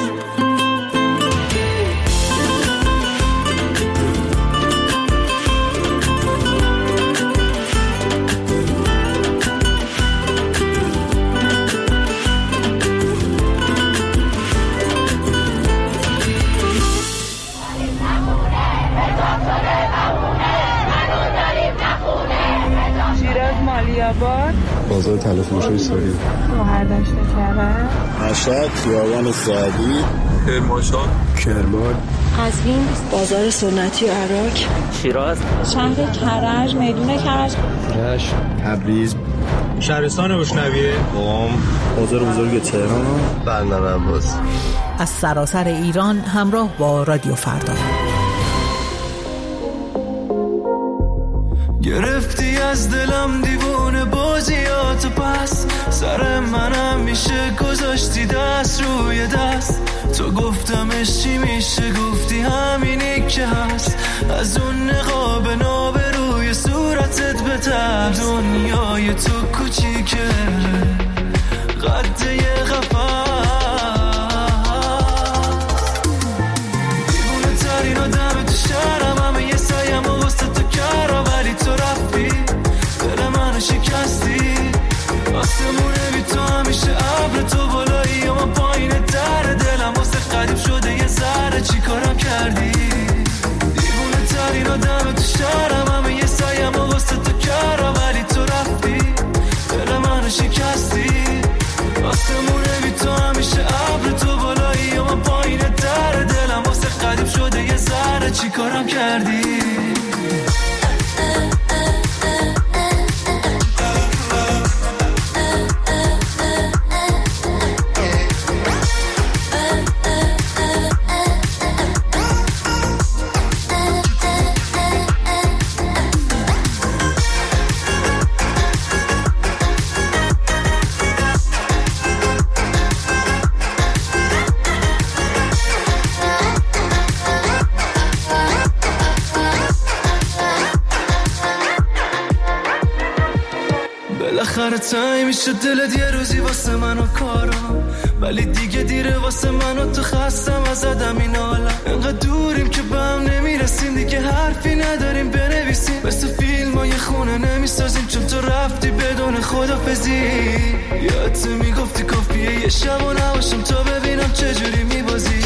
شیراز مالیاباد بازار طلا فروشی سوری. گوهردشت کرد. مشهد خیابان سعدی. کرمانشاه. کرمان. قزوین بازار سنتی و عراق. شیراز. شهر کرج میدون کرج. رشت. تبریز. شهرستان بشنویه. قم. بازار بزرگ تهران. بندر عباس. از سراسر ایران همراه با رادیو فردا. گرفتی از دلم دیوونه بازیاتو، پس سر منم میشه گذاشتی دست روی دست. تو گفتمش چی میشه، گفتی همینی که هست. از اون نقاب ناب روی صورتت بتر، دنیای تو کوچیکه قد یه قفص. دیوونه ترین آدم تو شهرم، همه یه سایم و واسه تو کرم، ولی تو رفتی دل منو شکستی. آسمونه بی تو همیشه ابر، تو بالایی و من پایین در دلم واسه قدیم شده یه ذره. چی کارم کردی؟ دیوونه ترین آدم تو شهرم، همه یه سایم و واسه تو کرم، ولی تو رفتی دل منو شکستی. آسمونه بی تو همیشه ابر، تو بالایی و من پایین در دلم واسه قدیم شده یه ذره. چی کارم کردی؟ تای میشه دلت یه روزی واسه منو کارم، ولی دیگه دیره واسه منو. تو خستم از آدم این حالم، انقدر دوریم که به هم نمیرسیم، دیگه حرفی نداریم بنویسیم. مثل فیلم ها یه خونه نمیسازیم، چون تو رفتی بدون خدافزی. یادت میگفتی کافیه یه شب و نباشم تا ببینم چجوری میبازی.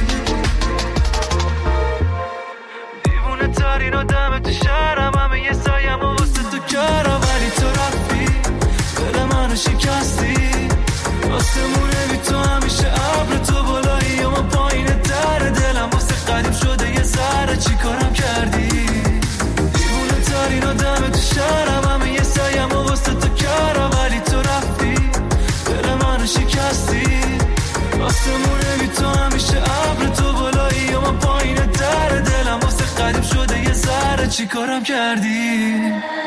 دیوونه ترین آدم تو شهرم، همه یه سایم و واسه تو کرم، ولی تو رفتی دل منو شکستی. آسمونه بی تو همیشه ابر، تو بالایی و من پایین در دلم واسه قدیم شده یه ذره. چی کارم کردی؟ دیوونه ترین آدم تو شهرم، همه یه سایم و واسه تو کرم، ولی تو رفتی دل منو شکستی. آسمونه بی تو همیشه ابر، تو بالایی و من پایین در دلم واسه قدیم شده یه ذره. چی کارم کردی؟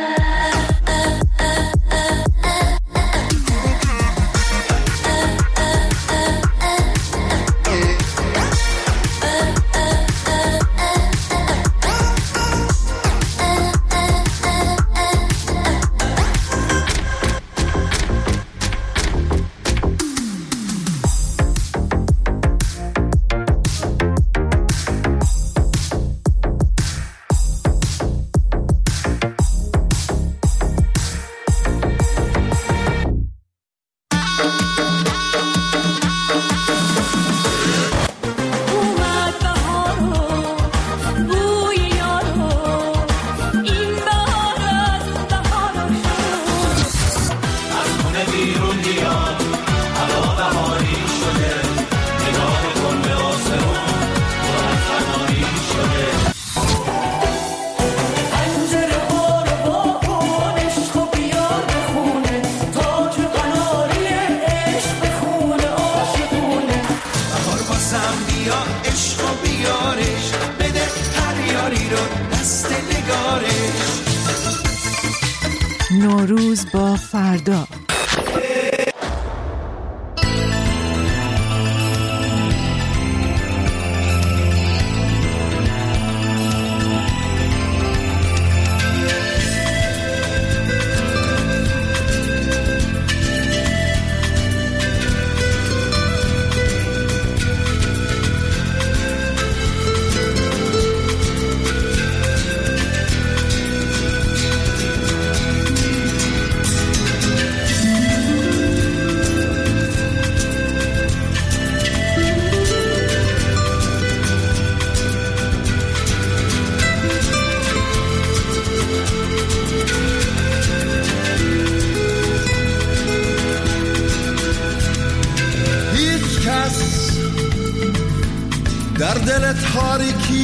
نوروز با فردا.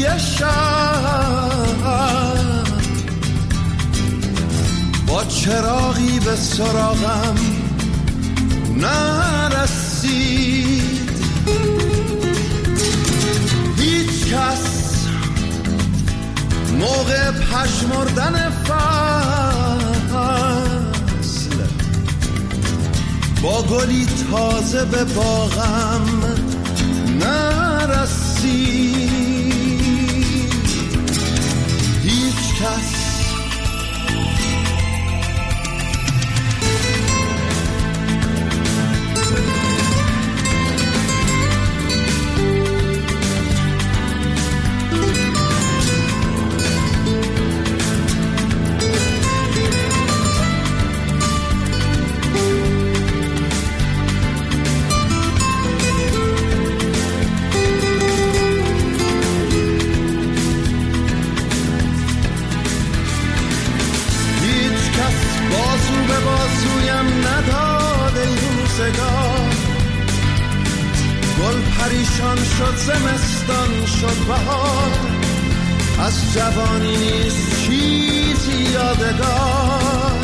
شب با چراغی به سراغم نرسید. هیچ کس موقع پژمردن فصل با گلی تازه به باغم نرسید. هیچ کس گل پریشان شد، زمستان شد بهار، از جوانی نیست چیزی یادگار.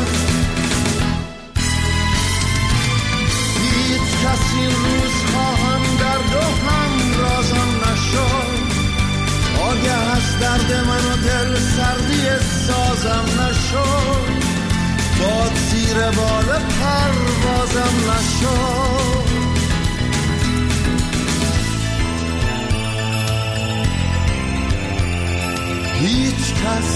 هیچ کسی این روزها هم درد و هم رازم نشد، آگه از درد من و دل سردی سازم نشد، باد زیر بال پروازم نشد. هیچ کس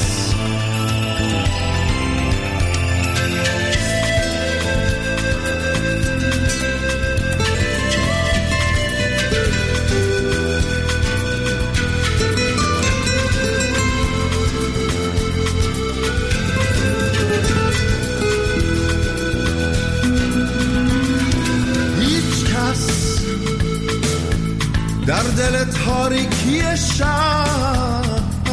در دل تاریکی شب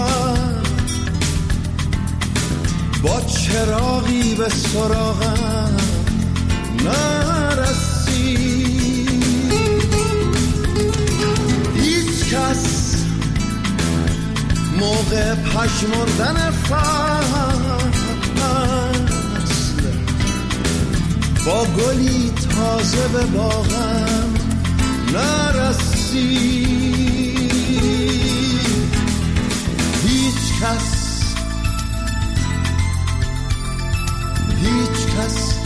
با چراغی به سراغم نرسید. هیچ کس موقع پژمردن فصل با گلی تازه به باغم نرسید. هیچ کس هیچ کس